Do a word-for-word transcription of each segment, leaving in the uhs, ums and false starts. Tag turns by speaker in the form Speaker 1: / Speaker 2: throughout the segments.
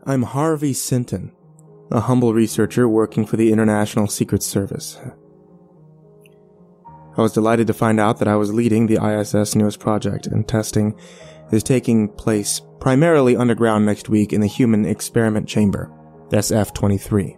Speaker 1: I'm Harvey Sinton, a humble researcher working for the International Secret Service. I was delighted to find out that I was leading the I S S newest project, and testing is taking place primarily underground next week in the Human Experiment Chamber, S F twenty-three.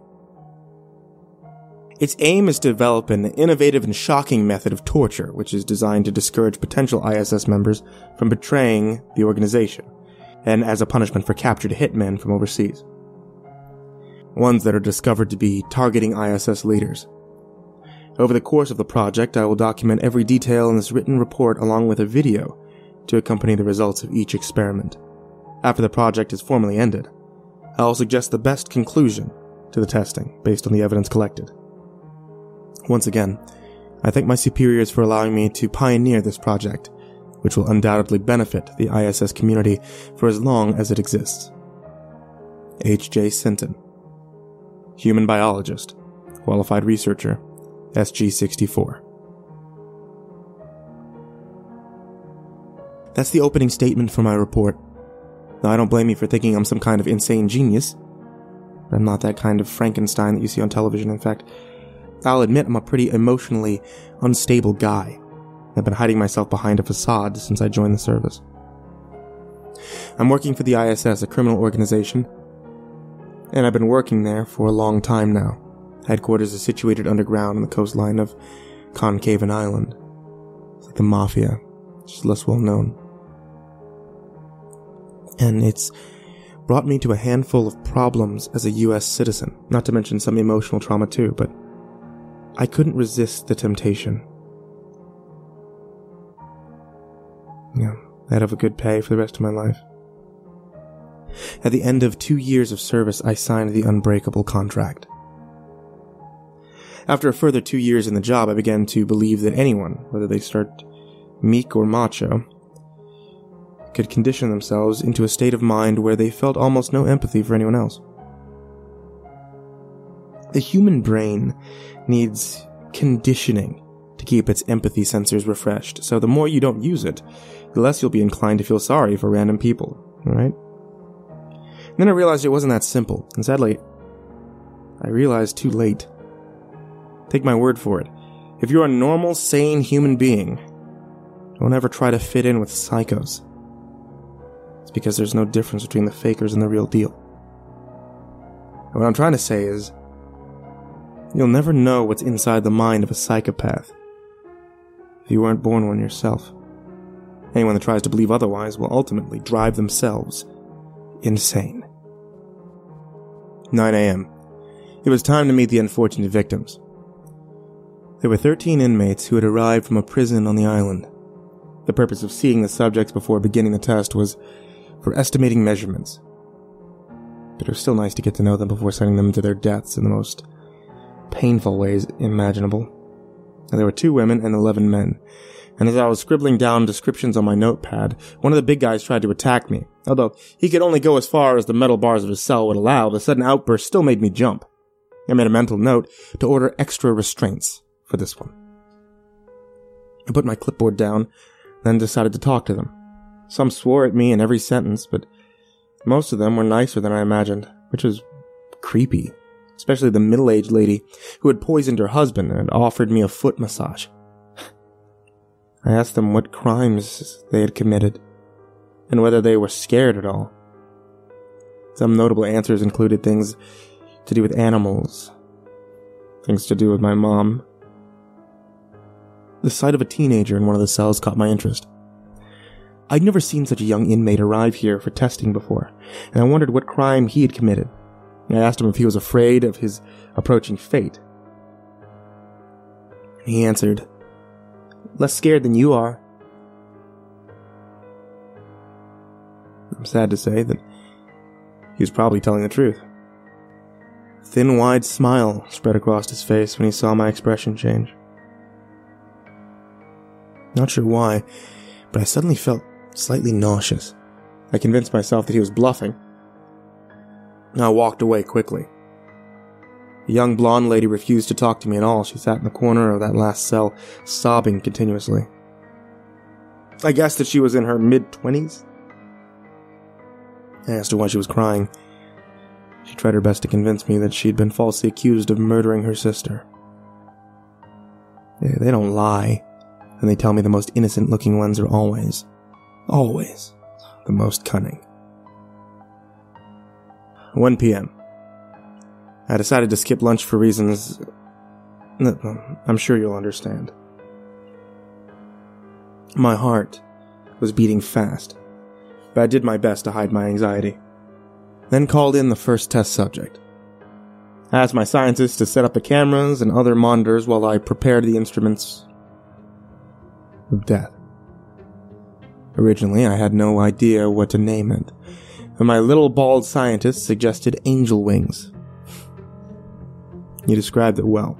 Speaker 1: Its aim is to develop an innovative and shocking method of torture, which is designed to discourage potential I S S members from betraying the organization, and as a punishment for captured hitmen from overseas. Ones that are discovered to be targeting I S S leaders. Over the course of the project, I will document every detail in this written report along with a video to accompany the results of each experiment. After the project is formally ended, I will suggest the best conclusion to the testing based on the evidence collected. Once again, I thank my superiors for allowing me to pioneer this project, which will undoubtedly benefit the I S S community for as long as it exists. H J Sinton, Human Biologist, Qualified Researcher, S G sixty-four. That's the opening statement for my report. Now, I don't blame you for thinking I'm some kind of insane genius. I'm not that kind of Frankenstein that you see on television. In fact, I'll admit I'm a pretty emotionally unstable guy. I've been hiding myself behind a facade since I joined the service. I'm working for the I S S, a criminal organization, and I've been working there for a long time now. Headquarters is situated underground on the coastline of Concaven Island. It's like the Mafia, just less well known. And it's brought me to a handful of problems as a U S citizen, not to mention some emotional trauma too, but I couldn't resist the temptation. Yeah, I'd have a good pay for the rest of my life. At the end of two years of service, I signed the unbreakable contract. After a further two years in the job, I began to believe that anyone, whether they start meek or macho, could condition themselves into a state of mind where they felt almost no empathy for anyone else. The human brain needs conditioning to keep its empathy sensors refreshed, so the more you don't use it, the less you'll be inclined to feel sorry for random people, right? And then I realized it wasn't that simple, and sadly, I realized too late. Take my word for it. If you're a normal, sane human being, don't ever try to fit in with psychos. It's because there's no difference between the fakers and the real deal. And what I'm trying to say is, you'll never know what's inside the mind of a psychopath if you weren't born one yourself. Anyone that tries to believe otherwise will ultimately drive themselves insane. nine a.m. It was time to meet the unfortunate victims. There were thirteen inmates who had arrived from a prison on the island. The purpose of seeing the subjects before beginning the test was for estimating measurements. But it was still nice to get to know them before sending them to their deaths in the most painful ways imaginable. And there were two women and eleven men. And as I was scribbling down descriptions on my notepad, one of the big guys tried to attack me. Although he could only go as far as the metal bars of his cell would allow, the sudden outburst still made me jump. I made a mental note to order extra restraints for this one. I put my clipboard down, then decided to talk to them. Some swore at me in every sentence, but most of them were nicer than I imagined, which was creepy. Especially the middle-aged lady who had poisoned her husband and had offered me a foot massage. I asked them what crimes they had committed, and whether they were scared at all. Some notable answers included things to do with animals, things to do with my mom. The sight of a teenager in one of the cells caught my interest. I'd never seen such a young inmate arrive here for testing before, and I wondered what crime he had committed. I asked him if he was afraid of his approaching fate. He answered, "Less scared than you are." I'm sad to say that he was probably telling the truth. A thin, wide smile spread across his face when he saw my expression change. Not sure why, but I suddenly felt slightly nauseous. I convinced myself that he was bluffing. I walked away quickly. The young blonde lady refused to talk to me at all. She sat in the corner of that last cell, sobbing continuously. I guessed that she was in her mid-twenties. I asked her why she was crying. She tried her best to convince me that she'd been falsely accused of murdering her sister. Yeah, they don't lie, and they tell me the most innocent-looking ones are always, always, the most cunning. one p.m. I decided to skip lunch for reasons that I'm sure you'll understand. My heart was beating fast, but I did my best to hide my anxiety. Then called in the first test subject. I asked my scientists to set up the cameras and other monitors while I prepared the instruments of death. Originally, I had no idea what to name it, and my little bald scientist suggested angel wings. He described it well.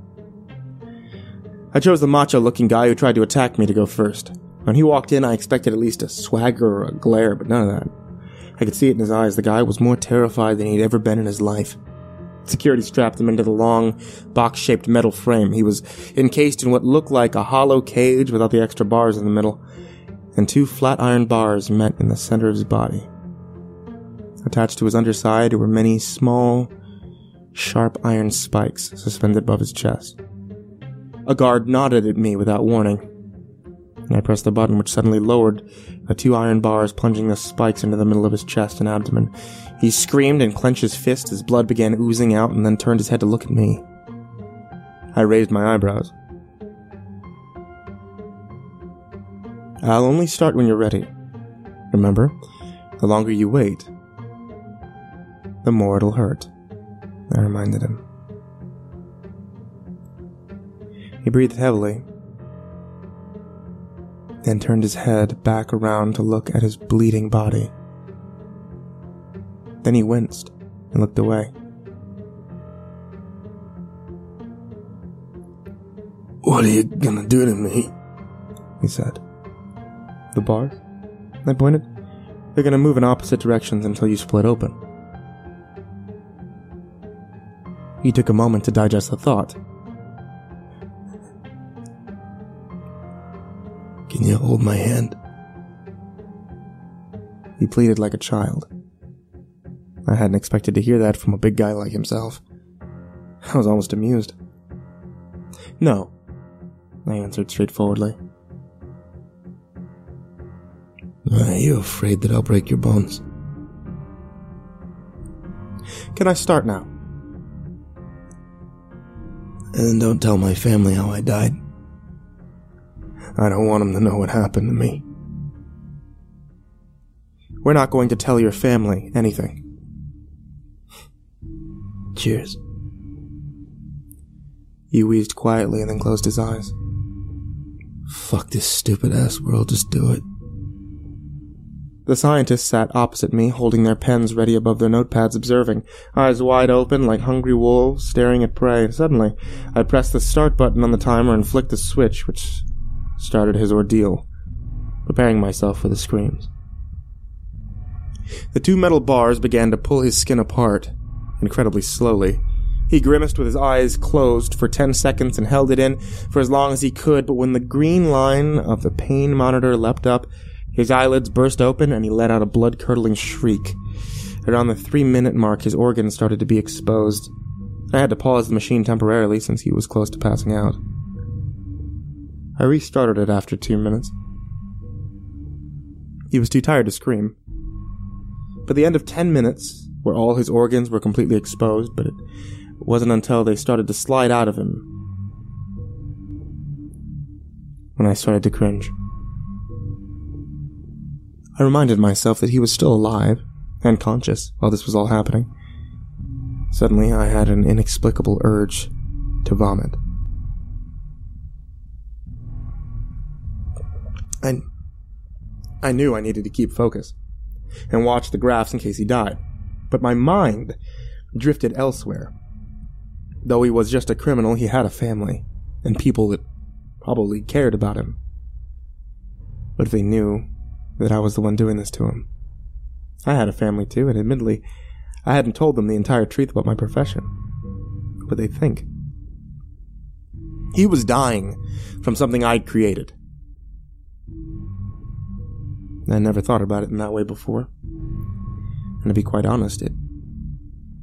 Speaker 1: I chose the macho-looking guy who tried to attack me to go first. When he walked in, I expected at least a swagger or a glare, but none of that. I could see it in his eyes. The guy was more terrified than he'd ever been in his life. Security strapped him into the long, box-shaped metal frame. He was encased in what looked like a hollow cage without the extra bars in the middle, and two flat iron bars met in the center of his body. Attached to his underside were many small, sharp iron spikes suspended above his chest. A guard nodded at me without warning, and I pressed the button which suddenly lowered the two iron bars, plunging the spikes into the middle of his chest and abdomen. He screamed and clenched his fist as blood began oozing out, and then turned his head to look at me. I raised my eyebrows. I'll only start when you're ready. Remember, the longer you wait, the more it'll hurt, I reminded him. He breathed heavily, then turned his head back around to look at his bleeding body. Then he winced and looked away. "What are you gonna do to me?" he said. "The bars?" I pointed. "They're gonna move in opposite directions until you split open." He took a moment to digest the thought. "Can you hold my hand?" He pleaded like a child. I hadn't expected to hear that from a big guy like himself. I was almost amused. "No," I answered straightforwardly. "Are you afraid that I'll break your bones?" "Can I start now?" "And don't tell my family how I died. I don't want them to know what happened to me." "We're not going to tell your family anything." "Cheers." He wheezed quietly and then closed his eyes. "Fuck this stupid-ass world, just do it." The scientists sat opposite me, holding their pens ready above their notepads, observing, eyes wide open like hungry wolves staring at prey. Suddenly, I pressed the start button on the timer and flicked the switch, which started his ordeal, preparing myself for the screams. The two metal bars began to pull his skin apart, incredibly slowly. He grimaced with his eyes closed for ten seconds and held it in for as long as he could, but when the green line of the pain monitor leapt up, his eyelids burst open and he let out a blood-curdling shriek. Around the three-minute mark, his organs started to be exposed. I had to pause the machine temporarily since he was close to passing out. I restarted it after two minutes. He was too tired to scream. By the end of ten minutes, where all his organs were completely exposed, but it wasn't until they started to slide out of him when I started to cringe. I reminded myself that he was still alive and conscious while this was all happening. Suddenly, I had an inexplicable urge to vomit. I, I knew I needed to keep focus and watch the graphs in case he died, but my mind drifted elsewhere. Though he was just a criminal, he had a family and people that probably cared about him. But if they knew that I was the one doing this to him? I had a family too, and admittedly, I hadn't told them the entire truth about my profession. What would they think? He was dying from something I'd created. I never thought about it in that way before. And to be quite honest, it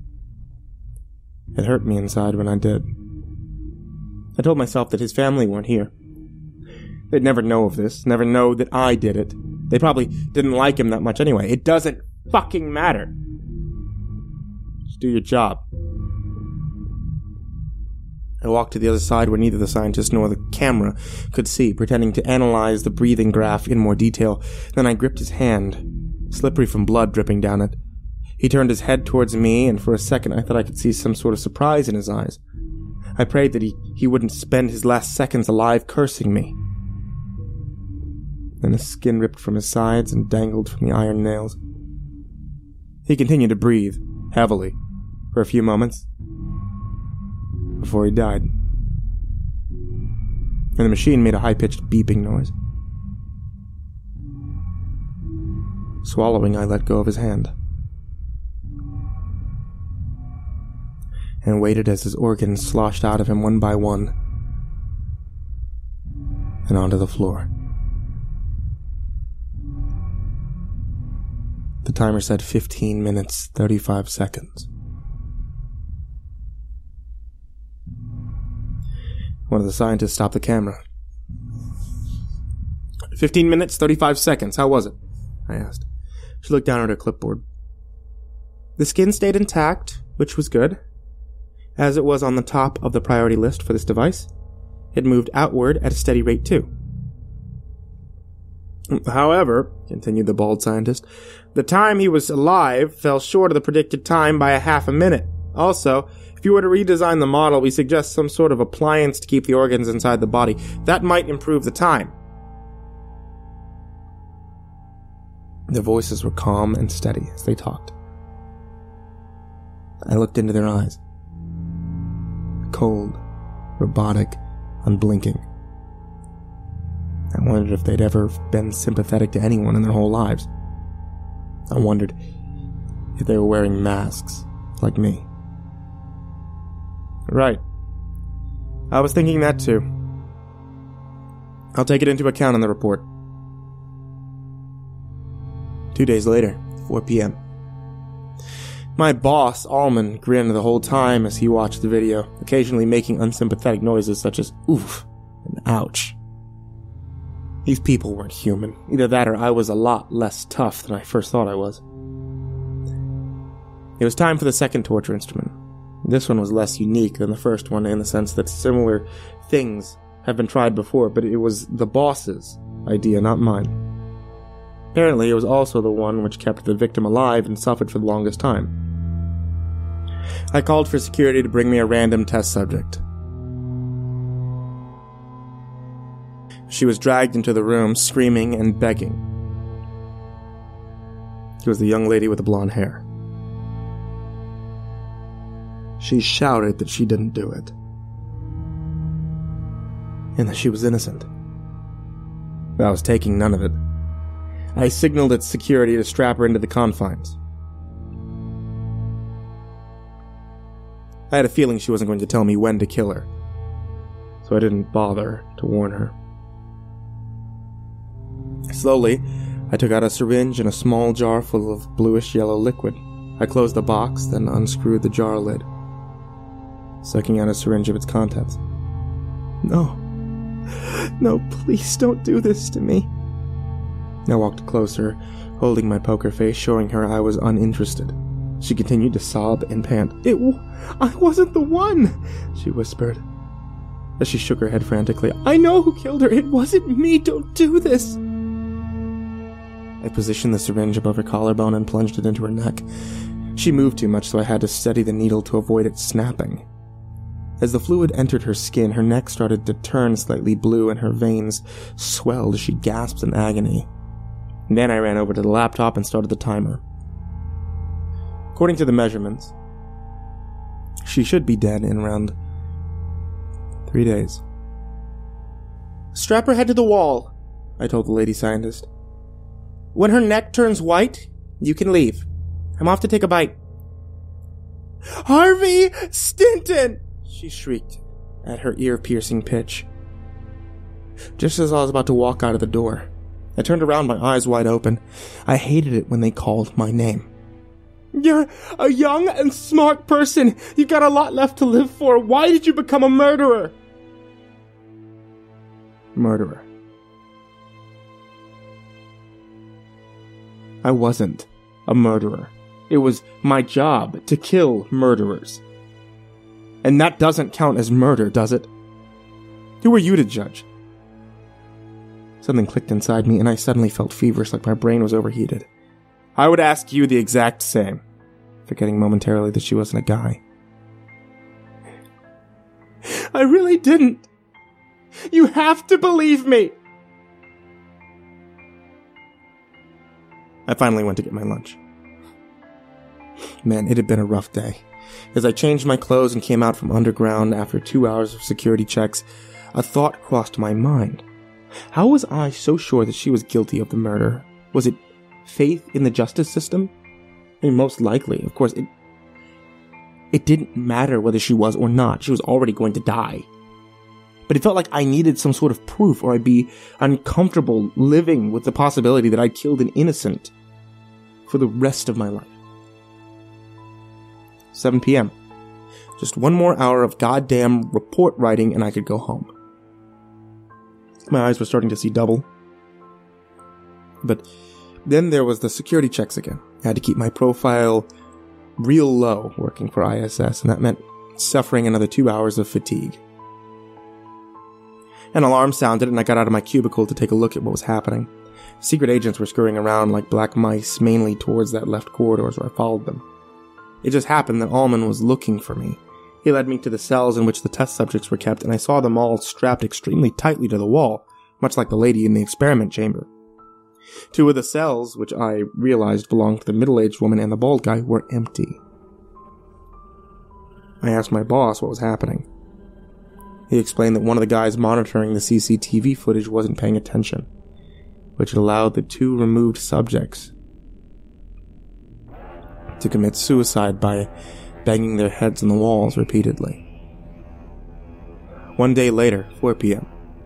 Speaker 1: It hurt me inside when I did. I told myself that his family weren't here. They'd never know of this, never know that I did it. They probably didn't like him that much anyway. It doesn't fucking matter. Just do your job. I walked to the other side where neither the scientist nor the camera could see, pretending to analyze the breathing graph in more detail. Then I gripped his hand, slippery from blood dripping down it. He turned his head towards me, and for a second I thought I could see some sort of surprise in his eyes. I prayed that he, he wouldn't spend his last seconds alive cursing me. Then his skin ripped from his sides and dangled from the iron nails. He continued to breathe, heavily, for a few moments, before he died. And the machine made a high-pitched beeping noise. Swallowing, I let go of his hand, and waited as his organs sloshed out of him one by one, and onto the floor. The timer said fifteen minutes, thirty-five seconds. One of the scientists stopped the camera. Fifteen minutes, thirty-five seconds. How was it? I asked. She looked down at her clipboard. The skin stayed intact, which was good. As it was on the top of the priority list for this device, it moved outward at a steady rate too. However, continued the bald scientist, the time he was alive fell short of the predicted time by a half a minute. Also, if you were to redesign the model, we suggest some sort of appliance to keep the organs inside the body. That might improve the time. Their voices were calm and steady as they talked. I looked into their eyes. Cold, robotic, unblinking. I wondered if they'd ever been sympathetic to anyone in their whole lives. I wondered if they were wearing masks, like me. Right. I was thinking that too. I'll take it into account in the report. Two days later, four p.m. My boss, Allman, grinned the whole time as he watched the video, occasionally making unsympathetic noises such as oof and ouch. These people weren't human. Either that or I was a lot less tough than I first thought I was. It was time for the second torture instrument. This one was less unique than the first one in the sense that similar things have been tried before, but it was the boss's idea, not mine. Apparently, it was also the one which kept the victim alive and suffered for the longest time. I called for security to bring me a random test subject. She was dragged into the room, screaming and begging. She was the young lady with the blonde hair. She shouted that she didn't do it, and that she was innocent. But I was taking none of it. I signaled at security to strap her into the confines. I had a feeling she wasn't going to tell me when to kill her, so I didn't bother to warn her. Slowly, I took out a syringe and a small jar full of bluish-yellow liquid. I closed the box, then unscrewed the jar lid, sucking out a syringe of its contents. No. No, please don't do this to me. I walked closer, holding my poker face, showing her I was uninterested. She continued to sob and pant. It w- I wasn't the one, she whispered, as she shook her head frantically. I know who killed her. It wasn't me. Don't do this. I positioned the syringe above her collarbone and plunged it into her neck. She moved too much, so I had to steady the needle to avoid it snapping. As the fluid entered her skin, her neck started to turn slightly blue and her veins swelled as she gasped in agony. And then I ran over to the laptop and started the timer. According to the measurements, she should be dead in around three days. Strap her head to the wall, I told the lady scientist. When her neck turns white, you can leave. I'm off to take a bite. Harvey Stinton! She shrieked at her ear-piercing pitch. Just as I was about to walk out of the door, I turned around, my eyes wide open. I hated it when they called my name. You're a young and smart person. You got a lot left to live for. Why did you become a murderer? Murderer. I wasn't a murderer. It was my job to kill murderers. And that doesn't count as murder, does it? Who are you to judge? Something clicked inside me, and I suddenly felt feverish, like my brain was overheated. I would ask you the exact same, forgetting momentarily that she wasn't a guy. I really didn't. You have to believe me. I finally went to get my lunch. Man, it had been a rough day. As I changed my clothes and came out from underground after two hours of security checks, a thought crossed my mind. How was I so sure that she was guilty of the murder? Was it faith in the justice system? I mean, most likely. Of course, it, it didn't matter whether she was or not. She was already going to die. But it felt like I needed some sort of proof, or I'd be uncomfortable living with the possibility that I'd killed an innocent for the rest of my life. seven p.m. Just one more hour of goddamn report writing and I could go home. My eyes were starting to see double. But then there was the security checks again. I had to keep my profile real low working for I S S, and that meant suffering another two hours of fatigue. An alarm sounded, and I got out of my cubicle to take a look at what was happening. Secret agents were scurrying around like black mice, mainly towards that left corridor, so I followed them. It just happened that Allman was looking for me. He led me to the cells in which the test subjects were kept, and I saw them all strapped extremely tightly to the wall, much like the lady in the experiment chamber. Two of the cells, which I realized belonged to the middle-aged woman and the bald guy, were empty. I asked my boss what was happening. He explained that one of the guys monitoring the C C T V footage wasn't paying attention, which allowed the two removed subjects to commit suicide by banging their heads on the walls repeatedly. One day later, four p.m.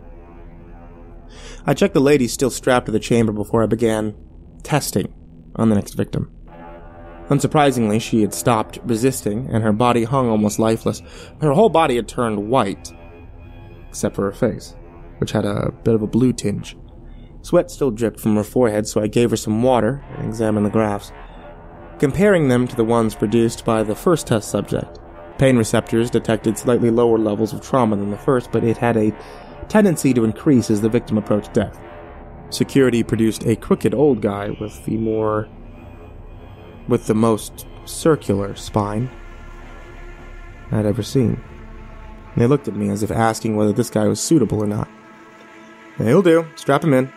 Speaker 1: I checked the lady still strapped to the chamber before I began testing on the next victim. Unsurprisingly, she had stopped resisting, and her body hung almost lifeless. Her whole body had turned white, except for her face, which had a bit of a blue tinge. Sweat still dripped from her forehead, so I gave her some water and examined the graphs. Comparing them to the ones produced by the first test subject, pain receptors detected slightly lower levels of trauma than the first, but it had a tendency to increase as the victim approached death. Security produced a crooked old guy with the more... with the most circular spine I'd ever seen. They looked at me as if asking whether this guy was suitable or not. He'll do. Strap him in.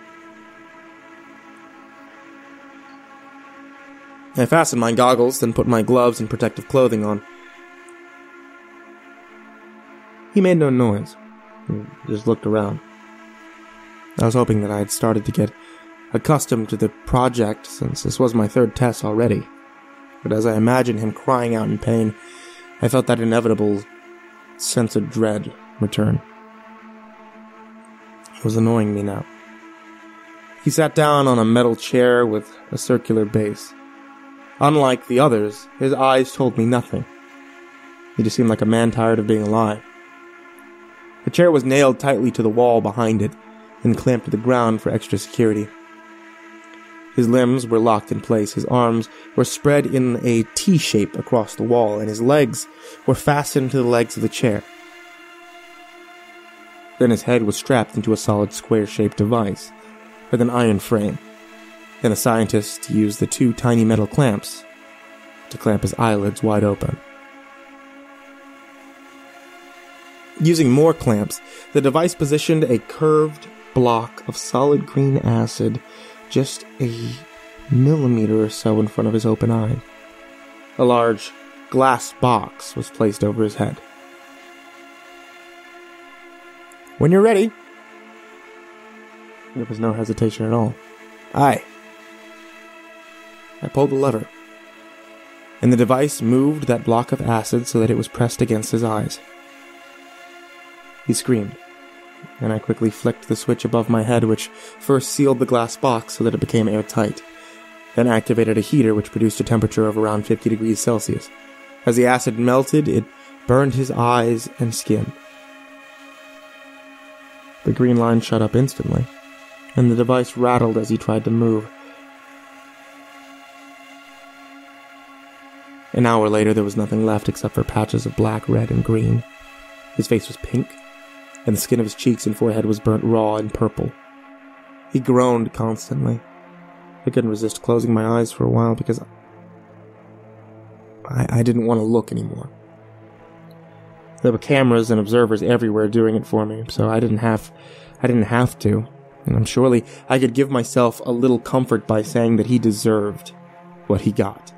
Speaker 1: I fastened my goggles, then put my gloves and protective clothing on. He made no noise. He just looked around. I was hoping that I had started to get accustomed to the project, since this was my third test already. But as I imagined him crying out in pain, I felt that inevitable sense of dread return. It was annoying me now. He sat down on a metal chair with a circular base. Unlike the others, his eyes told me nothing. He just seemed like a man tired of being alive. The chair was nailed tightly to the wall behind it and clamped to the ground for extra security. His limbs were locked in place, his arms were spread in a T-shape across the wall, and his legs were fastened to the legs of the chair. Then his head was strapped into a solid square-shaped device with an iron frame. Then a scientist used the two tiny metal clamps to clamp his eyelids wide open. Using more clamps, the device positioned a curved block of solid green acid just a millimeter or so in front of his open eye. A large glass box was placed over his head. When you're ready. There was no hesitation at all. Aye. I pulled the lever, and the device moved that block of acid so that it was pressed against his eyes. He screamed, and I quickly flicked the switch above my head, which first sealed the glass box so that it became airtight. then activated a heater which produced a temperature of around fifty degrees Celsius. As the acid melted, it burned his eyes and skin. The green line shut up instantly, and the device rattled as he tried to move. An hour later, there was nothing left except for patches of black, red, and green. His face was pink, and the skin of his cheeks and forehead was burnt raw and purple. He groaned constantly. I couldn't resist closing my eyes for a while because I, I didn't want to look anymore. There were cameras and observers everywhere doing it for me, so I didn't have, I didn't have to. And I'm surely I could give myself a little comfort by saying that he deserved what he got.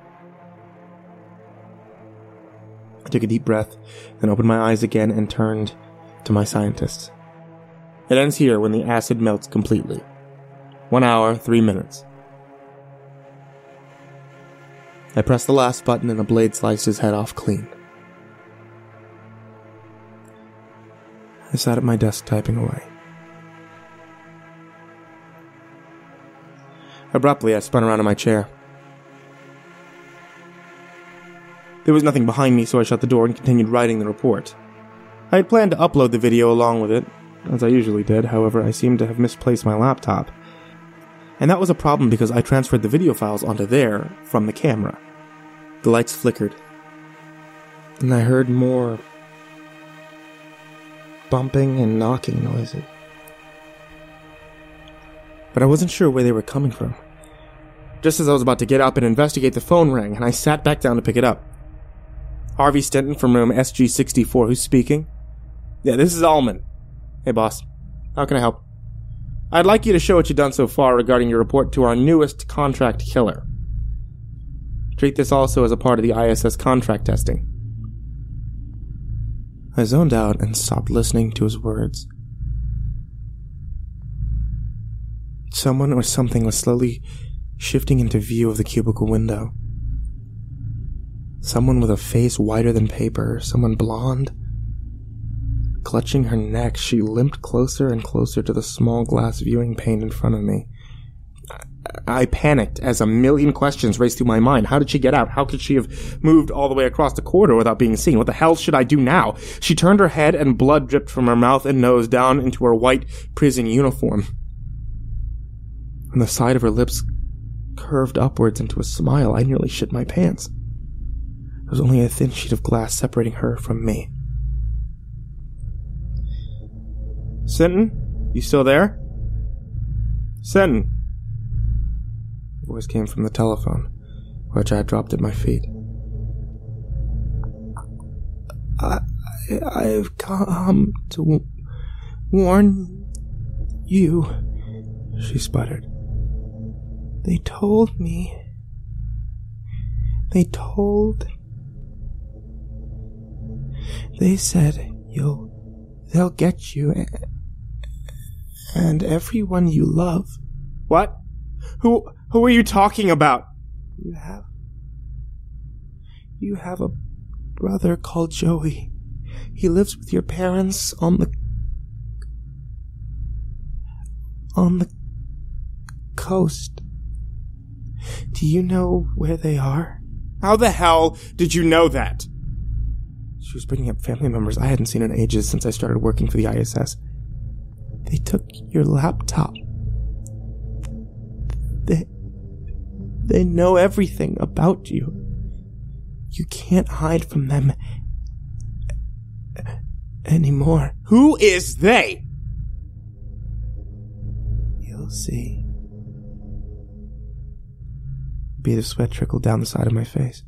Speaker 1: I took a deep breath, then opened my eyes again and turned to my scientists. It ends here when the acid melts completely. One hour, three minutes. I pressed the last button and a blade sliced his head off clean. I sat at my desk typing away. Abruptly, I spun around in my chair. There was nothing behind me, so I shut the door and continued writing the report. I had planned to upload the video along with it, as I usually did. However, I seemed to have misplaced my laptop. And that was a problem because I transferred the video files onto there from the camera. The lights flickered, and I heard more bumping and knocking noises. But I wasn't sure where they were coming from. Just as I was about to get up and investigate, the phone rang, and I sat back down to pick it up. Harvey Stenton from room S G sixty-four, who's speaking? Yeah, this is Allman. Hey, boss. How can I help? I'd like you to show what you've done so far regarding your report to our newest contract killer. Treat this also as a part of the I S S contract testing. I zoned out and stopped listening to his words. Someone or something was slowly shifting into view of the cubicle window. Someone with a face whiter than paper, someone blonde. Clutching her neck, she limped closer and closer to the small glass viewing pane in front of me. I panicked as a million questions raced through my mind. How did she get out? How could she have moved all the way across the corridor without being seen? What the hell should I do now? She turned her head and blood dripped from her mouth and nose down into her white prison uniform. And the side of her lips curved upwards into a smile. I nearly shit my pants. There was only a thin sheet of glass separating her from me. Sinton? You still there? Sinton? The voice came from the telephone, which I had dropped at my feet. I, I, I've come to w- warn you, she sputtered. They told me. They told... They said you'll... They'll get you and, and everyone you love. What? Who... Who are you talking about? You have... You have a brother called Joey. He lives with your parents on the... On the coast. Do you know where they are? How the hell did you know that? She was bringing up family members I hadn't seen in ages since I started working for the I S S. They took your laptop. They... They know everything about you. You can't hide from them anymore. Who is they? You'll see. A bead of sweat trickled down the side of my face.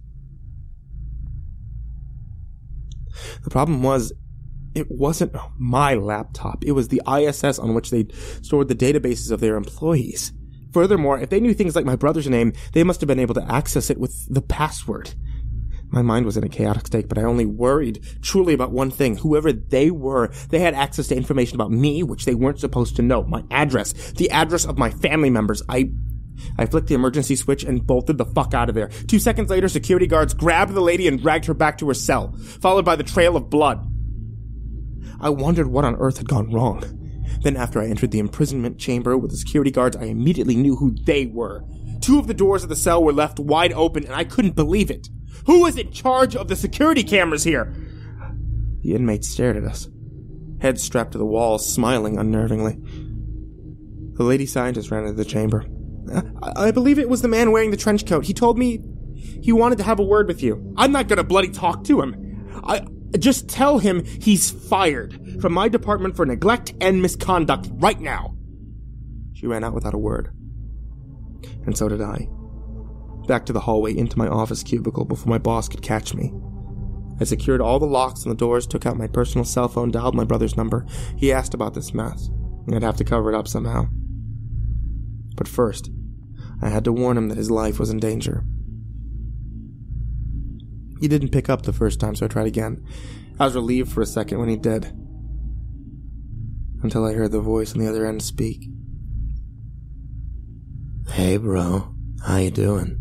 Speaker 1: The problem was, it wasn't my laptop. It was the I S S on which they stored the databases of their employees. Furthermore, if they knew things like my brother's name, they must have been able to access it with the password. My mind was in a chaotic state, but I only worried truly about one thing. Whoever they were, they had access to information about me, which they weren't supposed to know. My address. The address of my family members. I... I flicked the emergency switch and bolted the fuck out of there. Two seconds later, security guards grabbed the lady and dragged her back to her cell, followed by the trail of blood. I wondered what on earth had gone wrong. Then after I entered the imprisonment chamber with the security guards, I immediately knew who they were. Two of the doors of the cell were left wide open, and I couldn't believe it. Who is in charge of the security cameras here? The inmates stared at us, heads strapped to the walls, smiling unnervingly. The lady scientist ran into the chamber. I, I believe it was the man wearing the trench coat. He told me he wanted to have a word with you. I'm not gonna bloody talk to him. I just tell him he's fired from my department for neglect and misconduct right now. She ran out without a word. And so did I. Back to the hallway into my office cubicle before my boss could catch me. I secured all the locks on the doors, took out my personal cell phone, dialed my brother's number. He asked about this mess, and I'd have to cover it up somehow. But first, I had to warn him that his life was in danger. He didn't pick up the first time, so I tried again. I was relieved for a second when he did, until I heard the voice on the other end speak. Hey, bro. How you doing?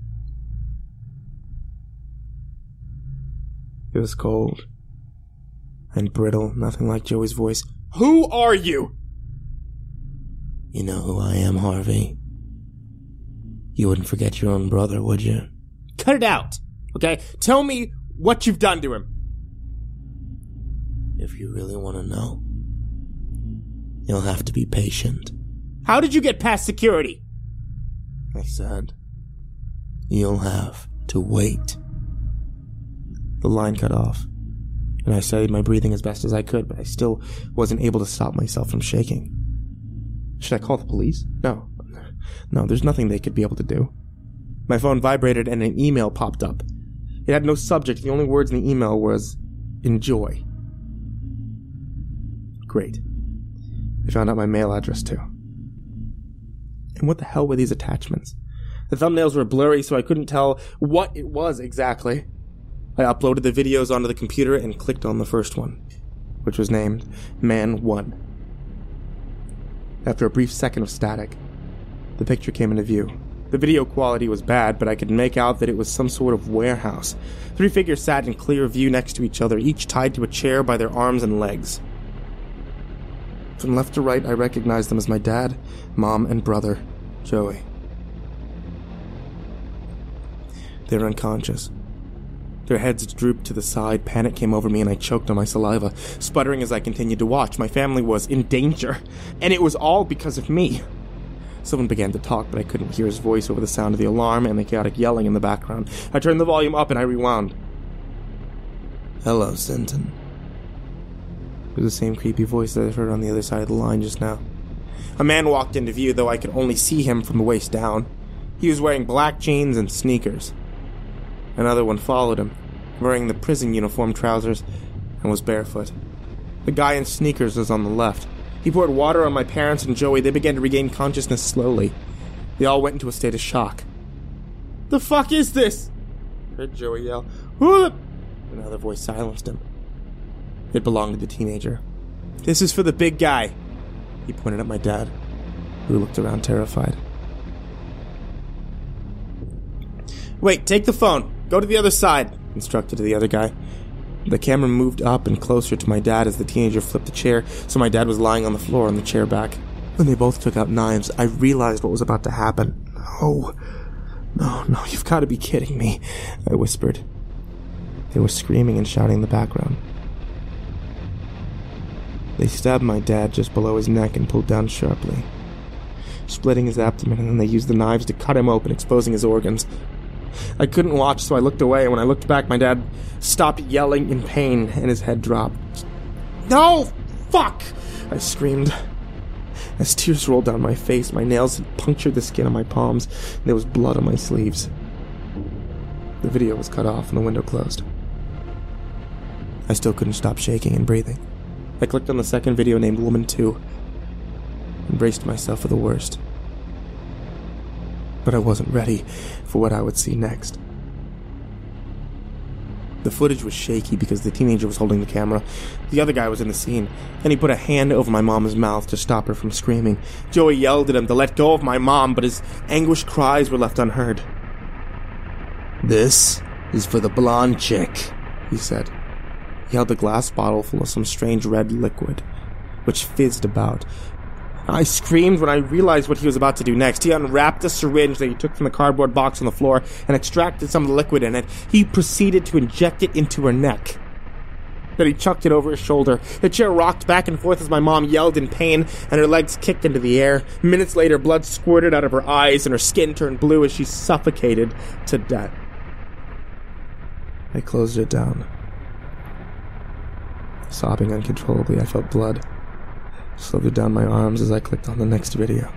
Speaker 1: It was cold and brittle, nothing like Joey's voice. Who are you? You know who I am, Harvey. You wouldn't forget your own brother, would you? Cut it out, okay? Tell me what you've done to him. If you really want to know, you'll have to be patient. How did you get past security? I said, you'll have to wait. The line cut off, and I steadied my breathing as best as I could, but I still wasn't able to stop myself from shaking. Should I call the police? No. No, there's nothing they could be able to do. My phone vibrated and an email popped up. It had no subject. The only words in the email was, enjoy. Great. I found out my mail address too. And what the hell were these attachments? The thumbnails were blurry, so I couldn't tell what it was exactly. I uploaded the videos onto the computer and clicked on the first one, which was named Man one. After a brief second of static, the picture came into view. The video quality was bad, but I could make out that it was some sort of warehouse. Three figures sat in clear view next to each other, each tied to a chair by their arms and legs. From left to right, I recognized them as my dad, mom, and brother, Joey. They were unconscious. Their heads drooped to the side. Panic came over me and I choked on my saliva, sputtering as I continued to watch. My family was in danger, and it was all because of me. Someone began to talk, but I couldn't hear his voice over the sound of the alarm and the chaotic yelling in the background. I turned the volume up and I rewound. Hello, Sinton. It was the same creepy voice that I heard on the other side of the line just now. A man walked into view, though I could only see him from the waist down. He was wearing black jeans and sneakers. Another one followed him, wearing the prison uniform trousers, and was barefoot. The guy in sneakers was on the left. He poured water on my parents and Joey. They began to regain consciousness slowly. They all went into a state of shock. The fuck is this? I heard Joey yell. Who the... Another voice silenced him. It belonged to the teenager. This is for the big guy. He pointed at my dad, who looked around terrified. Wait, take the phone. Go to the other side, instructed the other guy. The camera moved up and closer to my dad as the teenager flipped the chair, so my dad was lying on the floor on the chair back. When they both took out knives, I realized what was about to happen. No, no, no, you've got to be kidding me, I whispered. They were screaming and shouting in the background. They stabbed my dad just below his neck and pulled down sharply, splitting his abdomen, and then they used the knives to cut him open, exposing his organs. I couldn't watch, so I looked away, and when I looked back, my dad stopped yelling in pain, and his head dropped. No! Fuck! I screamed. As tears rolled down my face, my nails had punctured the skin on my palms, and there was blood on my sleeves. The video was cut off, and the window closed. I still couldn't stop shaking and breathing. I clicked on the second video named Woman two, and braced myself for the worst. But I wasn't ready for what I would see next. The footage was shaky because the teenager was holding the camera. The other guy was in the scene, and he put a hand over my mom's mouth to stop her from screaming. Joey yelled at him to let go of my mom, but his anguished cries were left unheard. This is for the blonde chick, he said. He held a glass bottle full of some strange red liquid, which fizzed about, I screamed when I realized what he was about to do next. He unwrapped a syringe that he took from the cardboard box on the floor and extracted some of the liquid in it. He proceeded to inject it into her neck. Then he chucked it over his shoulder. The chair rocked back and forth as my mom yelled in pain and her legs kicked into the air. Minutes later, blood squirted out of her eyes and her skin turned blue as she suffocated to death. I closed it down. Sobbing uncontrollably, I felt blood slowly down my arms as I clicked on the next video.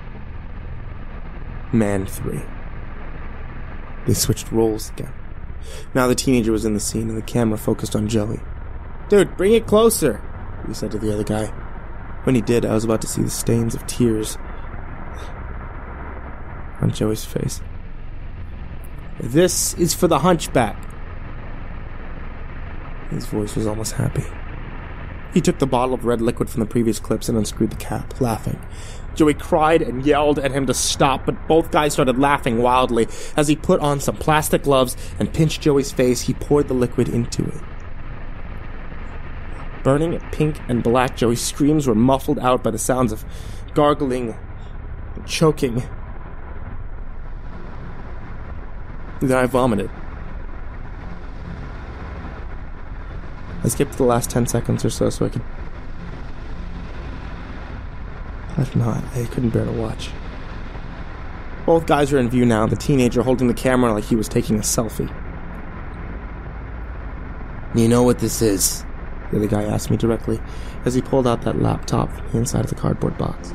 Speaker 1: Man three. They switched roles again. Now the teenager was in the scene and the camera focused on Joey. "Dude, bring it closer," he said to the other guy. When he did, I was about to see the stains of tears on Joey's face. "This is for the hunchback." His voice was almost happy. He took the bottle of red liquid from the previous clips and unscrewed the cap, laughing. Joey cried and yelled at him to stop, but both guys started laughing wildly. As he put on some plastic gloves and pinched Joey's face, he poured the liquid into it. Burning pink and black, Joey's screams were muffled out by the sounds of gargling and choking. Then I vomited. I skipped the last ten seconds or so so I could... I don't know, I couldn't bear to watch. Both guys are in view now, the teenager holding the camera like he was taking a selfie. "You know what this is?" the other guy asked me directly, as he pulled out that laptop from the inside of the cardboard box.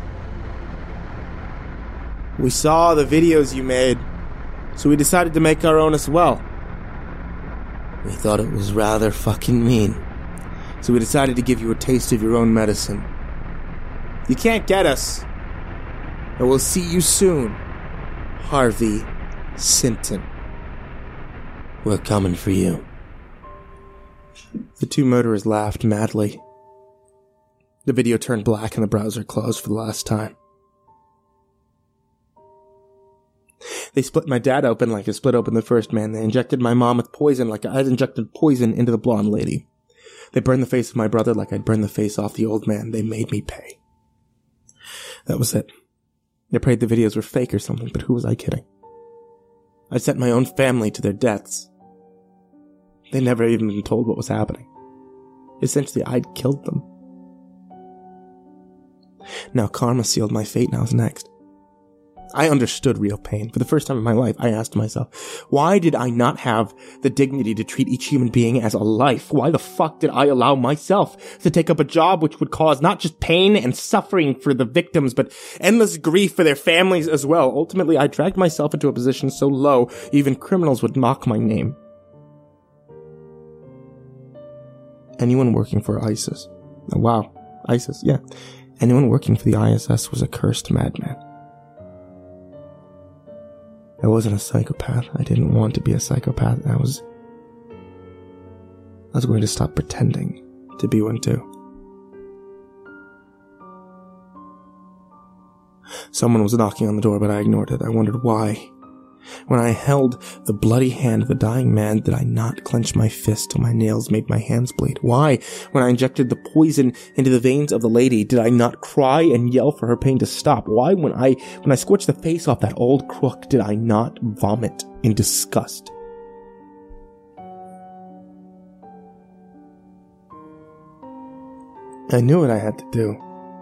Speaker 1: "We saw the videos you made, so we decided to make our own as well. We thought it was rather fucking mean, so we decided to give you a taste of your own medicine. You can't get us, and we'll see you soon, Harvey Sinton. We're coming for you." The two murderers laughed madly. The video turned black and the browser closed for the last time. They split my dad open like I split open the first man. They injected my mom with poison like I had injected poison into the blonde lady. They burned the face of my brother like I'd burned the face off the old man. They made me pay. That was it. They prayed the videos were fake or something, but who was I kidding? I sent my own family to their deaths. They never even been told what was happening. Essentially, I'd killed them. Now karma sealed my fate, and I was next. I understood real pain. For the first time in my life, I asked myself, why did I not have the dignity to treat each human being as a life? Why the fuck did I allow myself to take up a job which would cause not just pain and suffering for the victims, but endless grief for their families as well? Ultimately, I dragged myself into a position so low, even criminals would mock my name. Anyone working for ISIS. Oh, wow. ISIS, yeah. Anyone working for the I S S was a cursed madman. I wasn't a psychopath. I didn't want to be a psychopath. I was... I was going to stop pretending to be one too. Someone was knocking on the door, but I ignored it. I wondered why. When I held the bloody hand of the dying man, did I not clench my fist till my nails made my hands bleed? Why, when I injected the poison into the veins of the lady, did I not cry and yell for her pain to stop? Why, when I when I scorched the face off that old crook, did I not vomit in disgust? I knew what I had to do.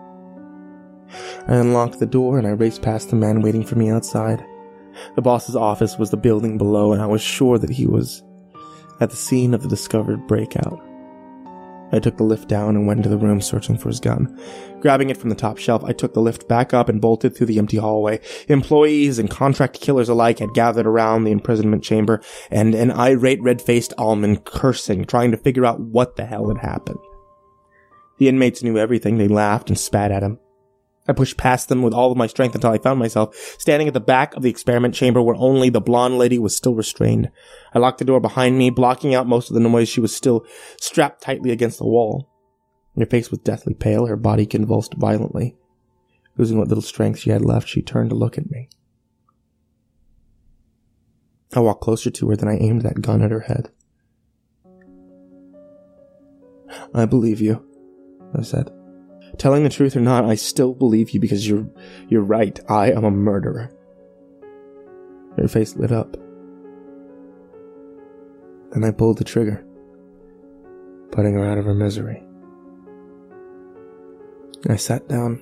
Speaker 1: I unlocked the door and I raced past the man waiting for me outside. The boss's office was the building below, and I was sure that he was at the scene of the discovered breakout. I took the lift down and went into the room searching for his gun. Grabbing it from the top shelf, I took the lift back up and bolted through the empty hallway. Employees and contract killers alike had gathered around the imprisonment chamber, and an irate red-faced Allman cursing, trying to figure out what the hell had happened. The inmates knew everything. They laughed and spat at him. I pushed past them with all of my strength until I found myself standing at the back of the experiment chamber where only the blonde lady was still restrained. I locked the door behind me, blocking out most of the noise. She was still strapped tightly against the wall. Her face was deathly pale, her body convulsed violently. Losing what little strength she had left, she turned to look at me. I walked closer to her, then I aimed that gun at her head. "I believe you," I said. telling the truth or not, I still believe you because you're, you're right. I am a murderer. Her face lit up. Then I pulled the trigger, putting her out of her misery. I sat down,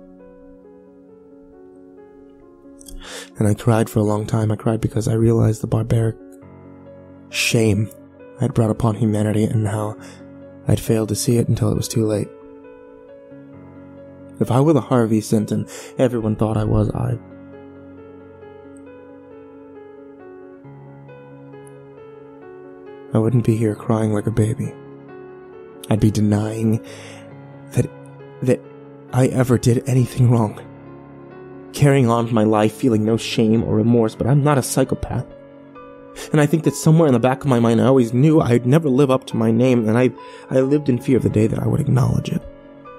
Speaker 1: and I cried for a long time. I cried because I realized the barbaric shame I had brought upon humanity and how I'd failed to see it until it was too late. If I were the Harvey Sinton everyone thought I was, I... I wouldn't be here crying like a baby. I'd be denying that, that I ever did anything wrong. Carrying on with my life, feeling no shame or remorse, but I'm not a psychopath. And I think that somewhere in the back of my mind I always knew I'd never live up to my name, and I, I lived in fear of the day that I would acknowledge it.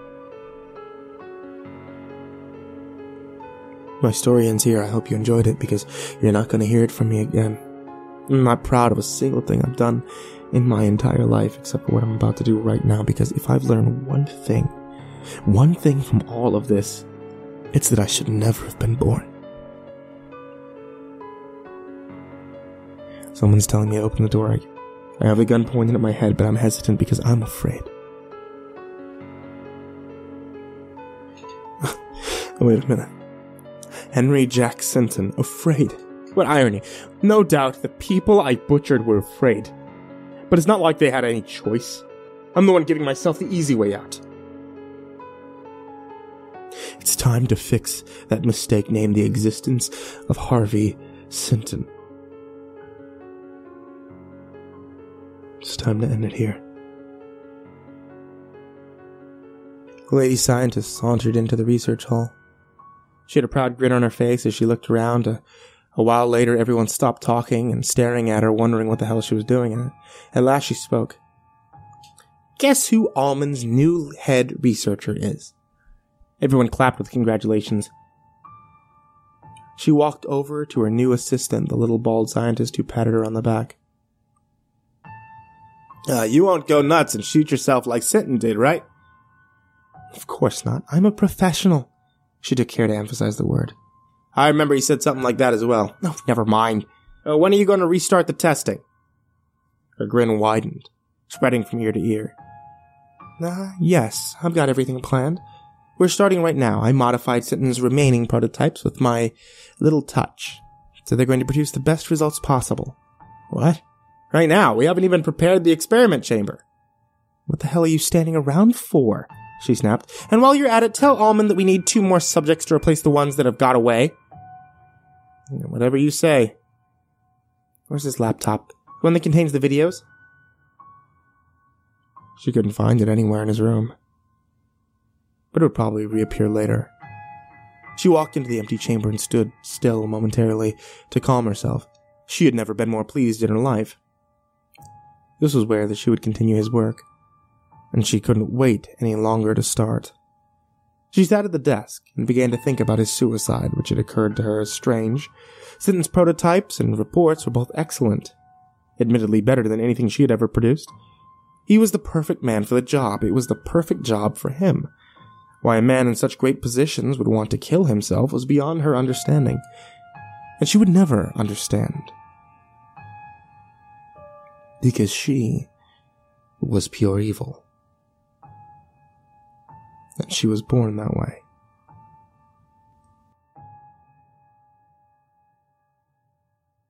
Speaker 1: My story ends here. I hope you enjoyed it, because you're not going to hear it from me again. I'm not proud of a single thing I've done in my entire life, except for what I'm about to do right now, because if I've learned one thing, one thing from all of this, it's that I should never have been born. Someone's telling me to open the door. I, I have a gun pointed at my head, but I'm hesitant because I'm afraid. Wait a minute. Henry Jack Sinton, afraid. What irony. No doubt the people I butchered were afraid. But it's not like they had any choice. I'm the one giving myself the easy way out. It's time to fix that mistake named the existence of Harvey Sinton. It's time to end it here. The lady scientist sauntered into the research hall. She had a proud grin on her face as she looked around. A, a while later, everyone stopped talking and staring at her, wondering what the hell she was doing. And at last she spoke. Guess who Almond's new head researcher is? Everyone clapped with congratulations. She walked over to her new assistant, the little bald scientist who patted her on the back. Uh, you won't go nuts and shoot yourself like Sinton did, right? Of course not. I'm a professional. She took care to emphasize the word. I remember he said something like that as well. No, never mind. Uh, when are you going to restart the testing? Her grin widened, spreading from ear to ear. Uh, yes, I've got everything planned. We're starting right now. I modified Sinton's remaining prototypes with my little touch, so they're going to produce the best results possible. What? Right now? We haven't even prepared the experiment chamber. What the hell are you standing around for? She snapped. And while you're at it, tell Almond that we need two more subjects to replace the ones that have got away. Whatever you say. Where's his laptop? The one that contains the videos? She couldn't find it anywhere in his room. But it would probably reappear later. She walked into the empty chamber and stood still momentarily to calm herself. She had never been more pleased in her life. This was where that she would continue his work, and she couldn't wait any longer to start. She sat at the desk and began to think about his suicide, which had occurred to her as strange. Sinton's prototypes and reports were both excellent, admittedly better than anything she had ever produced. He was the perfect man for the job. It was the perfect job for him. Why a man in such great positions would want to kill himself was beyond her understanding, and she would never understand. Because she was pure evil. And she was born that way.